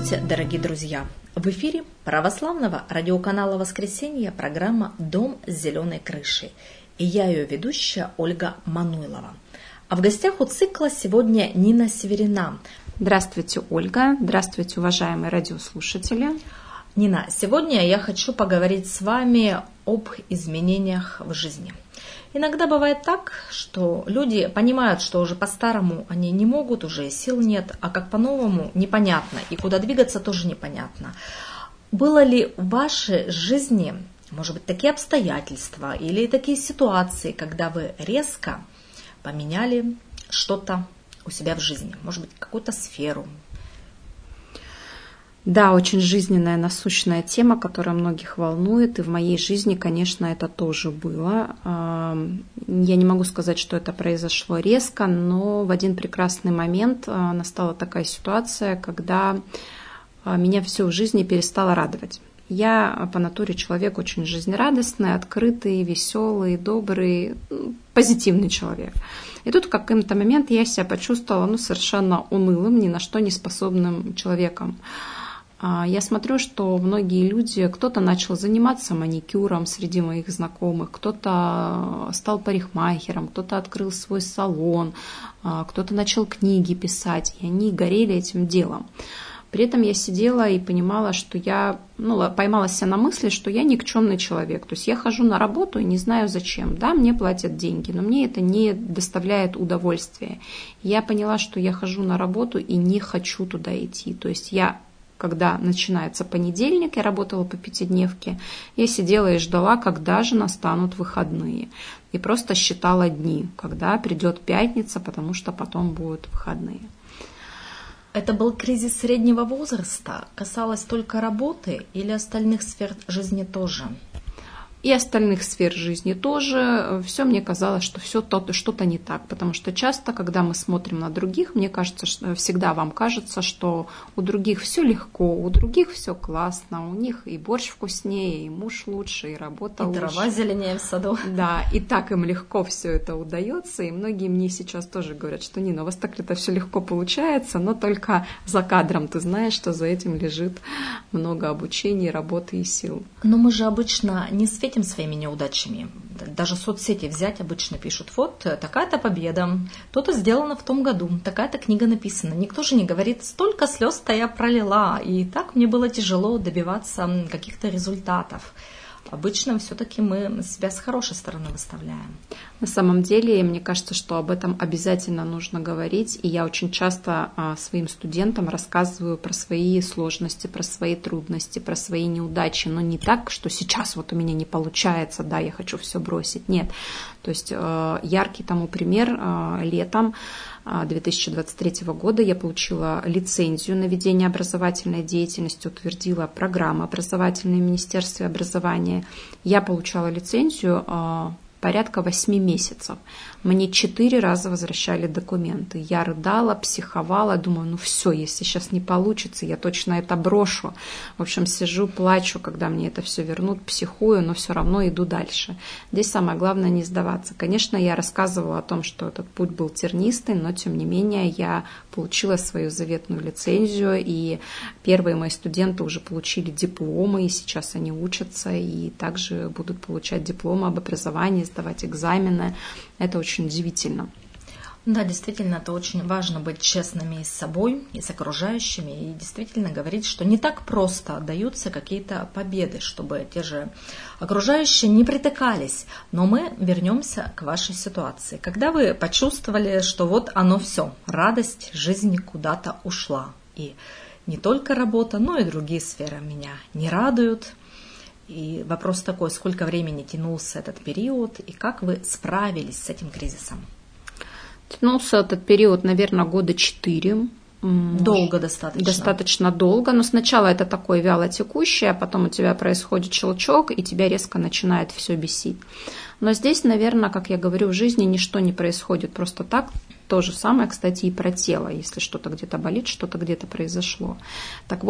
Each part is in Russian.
Здравствуйте, дорогие друзья! В эфире православного радиоканала «Воскресенье» программа «Дом с зеленой крышей». И я ее ведущая Ольга Мануйлова. А в гостях у цикла сегодня Нина Северина. Здравствуйте, Ольга. Здравствуйте, уважаемые радиослушатели. Нина, сегодня я хочу поговорить с вами об изменениях в жизни. Иногда бывает так, что люди понимают, что уже по-старому они не могут, уже сил нет, а как по-новому непонятно, и куда двигаться тоже непонятно. Было ли в вашей жизни, может быть, такие обстоятельства или такие ситуации, когда вы резко поменяли что-то у себя в жизни, может быть, какую-то сферу? Да, очень жизненная, насущная тема, которая многих волнует, и в моей жизни, конечно, это тоже было. Я не могу сказать, что это произошло резко, но в один прекрасный момент настала такая ситуация, когда меня все в жизни перестало радовать. Я по натуре человек очень жизнерадостный, открытый, веселый, добрый, позитивный человек. И тут в какой-то момент я себя почувствовала совершенно унылым, ни на что не способным человеком. Я смотрю, что многие люди, кто-то начал заниматься маникюром среди моих знакомых, кто-то стал парикмахером, кто-то открыл свой салон, кто-то начал книги писать, и они горели этим делом. При этом я сидела и понимала, что я поймала себя на мысли, что я никчемный человек. То есть я хожу на работу и не знаю зачем. Да, мне платят деньги, но мне это не доставляет удовольствия. Я поняла, что я хожу на работу и не хочу туда идти. То есть когда начинается понедельник, я работала по пятидневке, я сидела и ждала, когда же настанут выходные. И просто считала дни, когда придет пятница, потому что потом будут выходные. Это был кризис среднего возраста? Касалось только работы или остальных сфер жизни тоже? И остальных сфер жизни тоже. Все мне казалось, что все что-то не так. Потому что часто, когда мы смотрим на других, мне кажется, что всегда вам кажется, что у других все легко, у других все классно, у них и борщ вкуснее, и муж лучше, и работа лучше. И трава зеленее в саду. Да, и так им легко все это удается. И многие мне сейчас тоже говорят, что Нина, у вас так это все легко получается, но только за кадром ты знаешь, что за этим лежит много обучения, работы и сил. Но мы же обычно не светим своими неудачами. Даже соцсети взять обычно пишут, вот такая-то победа, то-то сделано в том году, такая-то книга написана. Никто же не говорит, столько слез-то я пролила, и так мне было тяжело добиваться каких-то результатов. Обычно все-таки мы себя с хорошей стороны выставляем. На самом деле, мне кажется, что об этом обязательно нужно говорить. И я очень часто своим студентам рассказываю про свои сложности, про свои трудности, про свои неудачи. Но не так, что сейчас вот у меня не получается, да, я хочу все бросить. Нет. То есть яркий тому пример. Летом 2023 года я получила лицензию на ведение образовательной деятельности, утвердила программу образовательной в Министерстве образования. Я получала лицензию порядка 8 месяцев. Мне 4 раза возвращали документы. Я рыдала, психовала, думаю, все, если сейчас не получится, я точно это брошу. В общем, сижу, плачу, когда мне это все вернут, психую, но все равно иду дальше. Здесь самое главное не сдаваться. Конечно, я рассказывала о том, что этот путь был тернистый, но тем не менее я получила свою заветную лицензию, и первые мои студенты уже получили дипломы, и сейчас они учатся, и также будут получать дипломы об образовании, сдавать экзамены. Это очень удивительно. Да, действительно, это очень важно быть честными и с собой, и с окружающими, и действительно говорить, что не так просто даются какие-то победы, чтобы те же окружающие не притыкались. Но мы вернемся к вашей ситуации. Когда вы почувствовали, что вот оно все, радость жизни куда-то ушла, и не только работа, но и другие сферы меня не радуют. И вопрос такой, сколько времени тянулся этот период, и как вы справились с этим кризисом? Тянулся этот период, наверное, 4 года. Долго достаточно. Достаточно долго, но сначала это такое вяло текущее, а потом у тебя происходит щелчок, и тебя резко начинает все бесить. Но здесь, наверное, как я говорю, в жизни ничто не происходит просто так. То же самое, кстати, и про тело, если что-то где-то болит, что-то где-то произошло. Так вот,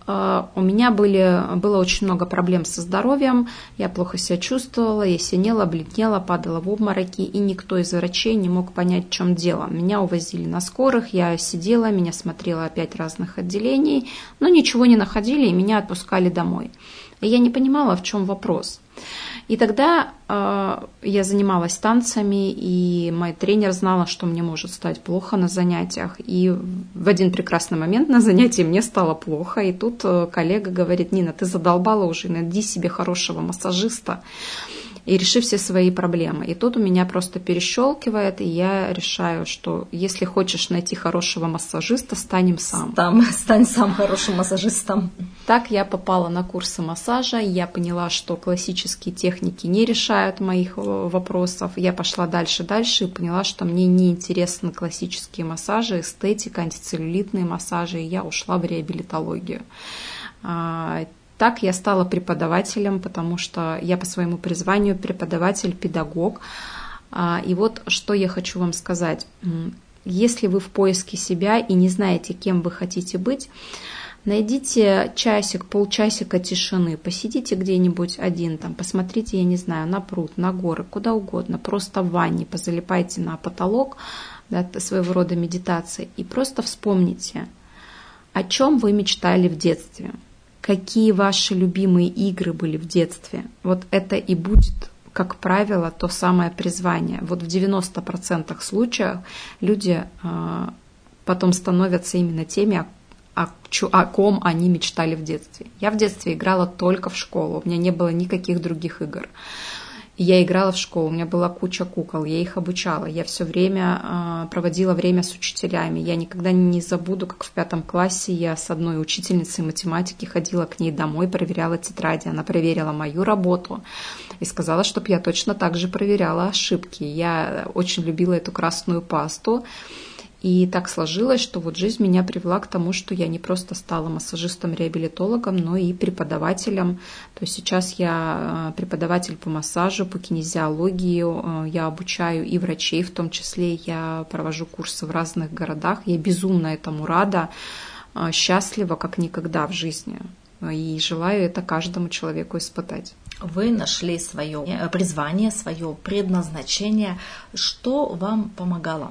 у меня было очень много проблем со здоровьем, я плохо себя чувствовала, я синела, бледнела, падала в обмороки, и никто из врачей не мог понять, в чем дело. Меня увозили на скорых, я сидела, меня смотрела опять разных отделений, но ничего не находили, и меня отпускали домой. И я не понимала, в чем вопрос. И тогда я занималась танцами, и мой тренер знала, что мне может стать плохо на занятиях. И в один прекрасный момент на занятии мне стало плохо. И тут коллега говорит: Нина, ты задолбала уже, найди себе хорошего массажиста и реши все свои проблемы. И тут у меня просто перещелкивает, и я решаю, что если хочешь найти хорошего массажиста, стань им сам. Стань сам хорошим массажистом. Так я попала на курсы массажа, я поняла, что классические техники не решают моих вопросов. Я пошла дальше и поняла, что мне не интересны классические массажи, эстетика, антицеллюлитные массажи, и я ушла в реабилитологию. Так я стала преподавателем, потому что я по своему призванию преподаватель, педагог. И вот что я хочу вам сказать. Если вы в поиске себя и не знаете, кем вы хотите быть, найдите часик, полчасика тишины, посидите где-нибудь один, там, посмотрите, я не знаю, на пруд, на горы, куда угодно, просто в ванне, позалипайте на потолок, да, своего рода медитации, и просто вспомните, о чем вы мечтали в детстве. Какие ваши любимые игры были в детстве? Вот это и будет, как правило, то самое призвание. Вот в 90% случаев люди потом становятся именно теми, о ком они мечтали в детстве. Я в детстве играла только в школу, у меня не было никаких других игр. Я играла в школу, у меня была куча кукол, я их обучала, я все время проводила время с учителями. Я никогда не забуду, как в 5 классе я с одной учительницей математики ходила к ней домой, проверяла тетради. Она проверила мою работу и сказала, чтобы я точно так же проверяла ошибки. Я очень любила эту красную пасту. И так сложилось, что вот жизнь меня привела к тому, что я не просто стала массажистом-реабилитологом, но и преподавателем. То есть сейчас я преподаватель по массажу, по кинезиологии, я обучаю и врачей, в том числе я провожу курсы в разных городах. Я безумно этому рада, счастлива, как никогда в жизни. И желаю это каждому человеку испытать. Вы нашли свое призвание, свое предназначение. Что вам помогало?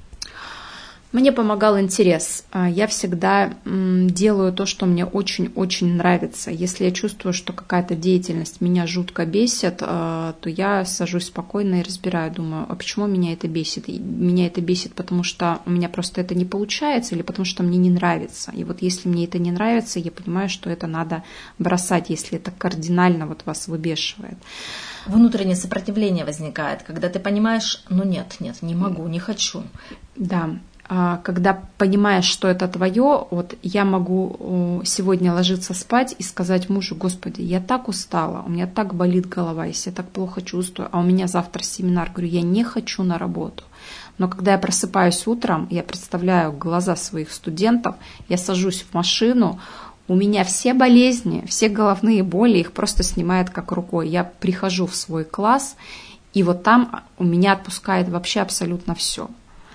Мне помогал интерес. Я всегда делаю то, что мне очень-очень нравится. Если я чувствую, что какая-то деятельность меня жутко бесит, то я сажусь спокойно и разбираю, думаю, а почему меня это бесит? И меня это бесит, потому что у меня просто это не получается или потому что мне не нравится. И вот если мне это не нравится, я понимаю, что это надо бросать, если это кардинально вот вас выбешивает. Внутреннее сопротивление возникает, когда ты понимаешь, нет, не могу, не хочу. Да. Когда понимаешь, что это твое, вот я могу сегодня ложиться спать и сказать мужу: Господи, я так устала, у меня так болит голова, я себя так плохо чувствую, а у меня завтра семинар, говорю, я не хочу на работу. Но когда я просыпаюсь утром, я представляю глаза своих студентов, я сажусь в машину, у меня все болезни, все головные боли, их просто снимает как рукой. Я прихожу в свой класс, и вот там у меня отпускает вообще абсолютно все.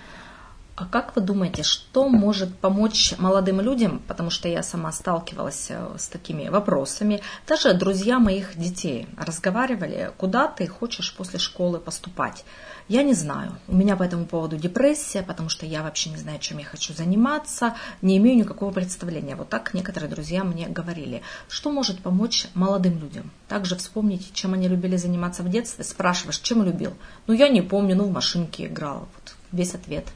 А как вы думаете, что может помочь молодым людям, потому что я сама сталкивалась с такими вопросами, даже друзья моих детей разговаривали, куда ты хочешь после школы поступать? Я не знаю, у меня по этому поводу депрессия, потому что я вообще не знаю, чем я хочу заниматься, не имею никакого представления. Вот так некоторые друзья мне говорили. Что может помочь молодым людям? Также вспомнить, чем они любили заниматься в детстве, спрашиваешь, чем любил? Я не помню, в машинке играла, вот весь ответ.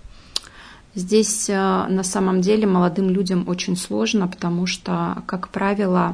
Здесь на самом деле молодым людям очень сложно, потому что, как правило,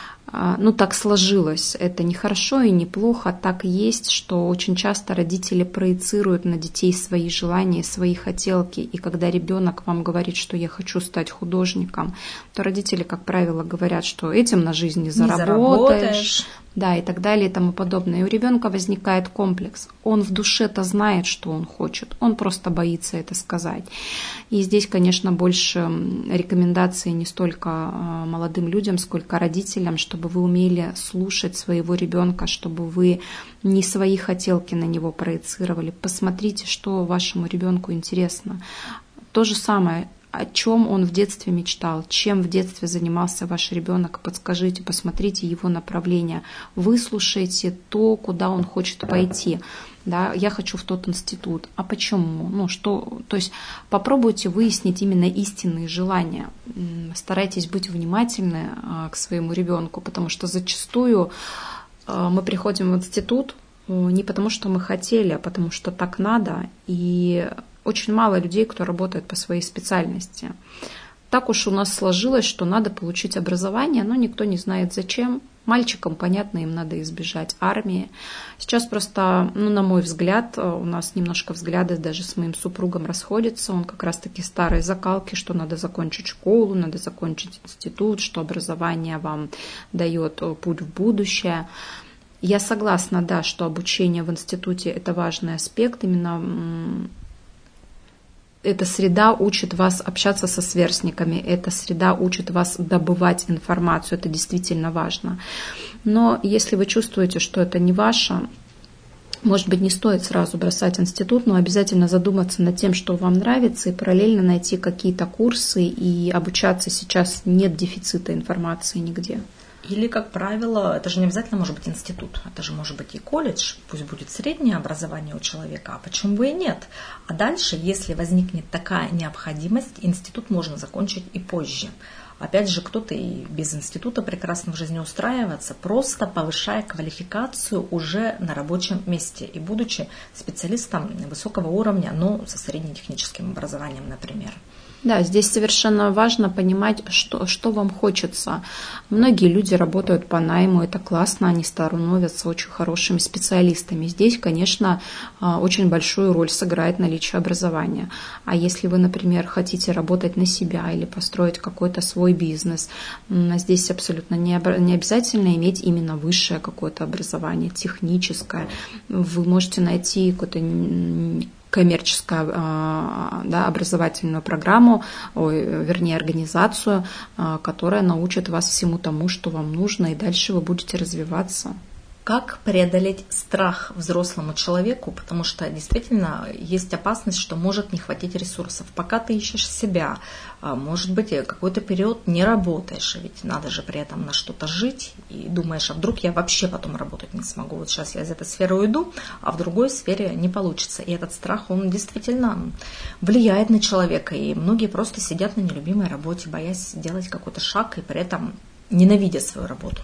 так сложилось. Это не хорошо и не плохо, так и есть, что очень часто родители проецируют на детей свои желания, свои хотелки. И когда ребенок вам говорит, что я хочу стать художником, то родители, как правило, говорят, что этим на жизнь не заработаешь. Да, и так далее и тому подобное. И у ребенка возникает комплекс. Он в душе-то знает, что он хочет, он просто боится это сказать. И здесь, конечно, больше рекомендаций не столько молодым людям, сколько родителям, чтобы вы умели слушать своего ребенка, чтобы вы не свои хотелки на него проецировали. Посмотрите, что вашему ребенку интересно. То же самое. о чем он в детстве мечтал, чем в детстве занимался ваш ребенок, подскажите, посмотрите его направление, выслушайте то, куда он хочет пойти. Да, я хочу в тот институт. А почему? То есть попробуйте выяснить именно истинные желания. Старайтесь быть внимательны к своему ребенку, потому что зачастую мы приходим в институт не потому, что мы хотели, а потому что так надо. И очень мало людей, кто работает по своей специальности. Так уж у нас сложилось, что надо получить образование, но никто не знает зачем. Мальчикам, понятно, им надо избежать армии. Сейчас просто, на мой взгляд, у нас немножко взгляды даже с моим супругом расходятся. Он как раз-таки старой закалки, что надо закончить школу, надо закончить институт, что образование вам дает путь в будущее. Я согласна, да, что обучение в институте – это важный аспект. Именно эта среда учит вас общаться со сверстниками, эта среда учит вас добывать информацию, это действительно важно. Но если вы чувствуете, что это не ваше, может быть, не стоит сразу бросать институт, но обязательно задуматься над тем, что вам нравится, и параллельно найти какие-то курсы и обучаться. Сейчас нет дефицита информации нигде. Или, как правило, это же не обязательно может быть институт, это же может быть и колледж, пусть будет среднее образование у человека, а почему бы и нет? А дальше, если возникнет такая необходимость, институт можно закончить и позже. Опять же, кто-то и без института прекрасно в жизни устраивается, просто повышая квалификацию уже на рабочем месте и будучи специалистом высокого уровня, но со среднетехническим образованием, например. Да, здесь совершенно важно понимать, что вам хочется. Многие люди работают по найму, это классно, они становятся очень хорошими специалистами. Здесь, конечно, очень большую роль сыграет наличие образования. А если вы, например, хотите работать на себя или построить какой-то свой бизнес, здесь абсолютно не обязательно иметь именно высшее какое-то образование, техническое. Вы можете найти какое-то коммерческую, образовательную программу, организацию, которая научит вас всему тому, что вам нужно, и дальше вы будете развиваться. Как преодолеть страх взрослому человеку, потому что действительно есть опасность, что может не хватить ресурсов. Пока ты ищешь себя, может быть, какой-то период не работаешь, ведь надо же при этом на что-то жить, и думаешь, а вдруг я вообще потом работать не смогу. Вот сейчас я из этой сферы уйду, а в другой сфере не получится. И этот страх, он действительно влияет на человека, и многие просто сидят на нелюбимой работе, боясь сделать какой-то шаг и при этом ненавидя свою работу.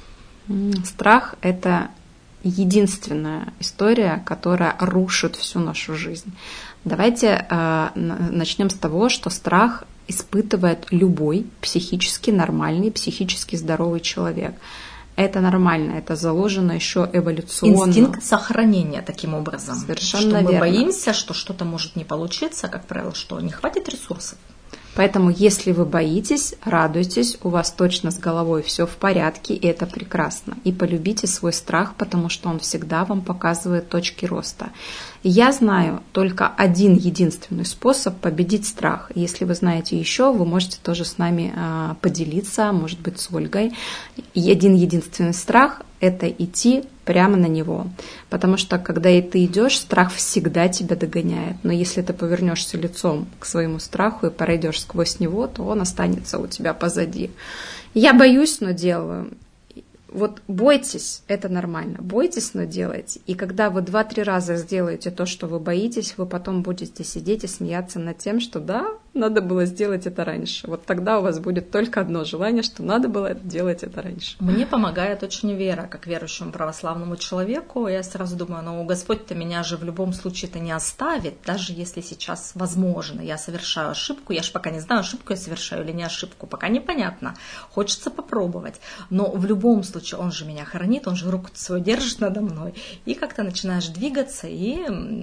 Страх – это единственная история, которая рушит всю нашу жизнь. Давайте начнем с того, что страх испытывает любой психически нормальный, психически здоровый человек. Это нормально, это заложено еще эволюционно. Инстинкт сохранения таким образом. Совершенно что мы верно. боимся, что что-то может не получиться, как правило, что не хватит ресурсов. Поэтому, если вы боитесь, радуйтесь, у вас точно с головой все в порядке, и это прекрасно. И полюбите свой страх, потому что он всегда вам показывает точки роста. Я знаю только один единственный способ победить страх. Если вы знаете еще, вы можете тоже с нами поделиться, может быть, с Ольгой. И один единственный страх – это идти прямо на него. Потому что, когда ты идешь, страх всегда тебя догоняет. Но если ты повернешься лицом к своему страху и пройдешь сквозь него, то он останется у тебя позади. Я боюсь, но делаю. Вот бойтесь, это нормально. Бойтесь, но делайте. И когда вы 2-3 раза сделаете то, что вы боитесь, вы потом будете сидеть и смеяться над тем, что да, надо было сделать это раньше. Вот тогда у вас будет только одно желание, что надо было делать это раньше. Мне помогает очень вера, как верующему православному человеку. Я сразу думаю, ну Господь-то меня же в любом случае-то не оставит, даже если сейчас возможно. Я совершаю ошибку, я же пока не знаю, ошибку я совершаю или не ошибку, пока непонятно. Хочется попробовать. Но в любом случае Он же меня хранит, Он же руку свою держит надо мной. И как-то начинаешь двигаться, и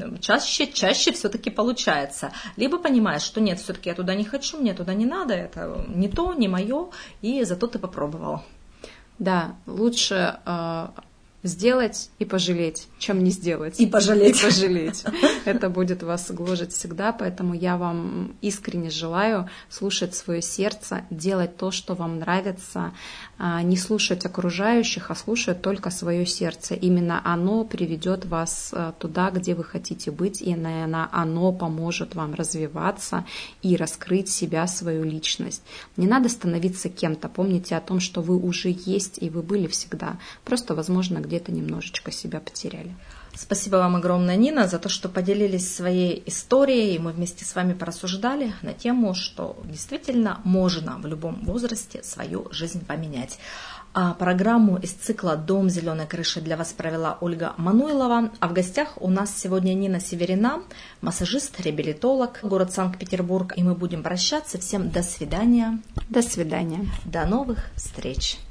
чаще все-таки получается. Либо понимаешь, что нет, все-таки я туда не хочу, мне туда не надо, это не то, не мое, и зато ты попробовал. Да, лучше сделать и пожалеть, чем не сделать. И пожалеть. И пожалеть. Это будет вас гложить всегда, поэтому я вам искренне желаю слушать свое сердце, делать то, что вам нравится, не слушать окружающих, а слушать только свое сердце. Именно оно приведет вас туда, где вы хотите быть, и, наверное, оно поможет вам развиваться и раскрыть себя, свою личность. Не надо становиться кем-то. Помните о том, что вы уже есть и вы были всегда. Просто, возможно, где-то немножечко себя потеряли. Спасибо вам огромное, Нина, за то, что поделились своей историей, и мы вместе с вами порассуждали на тему, что действительно можно в любом возрасте свою жизнь поменять. А программу из цикла «Дом зеленой крыши» для вас провела Ольга Мануйлова. А в гостях у нас сегодня Нина Северина, массажист, реабилитолог, город Санкт-Петербург. И мы будем прощаться. Всем до свидания. До свидания. До новых встреч.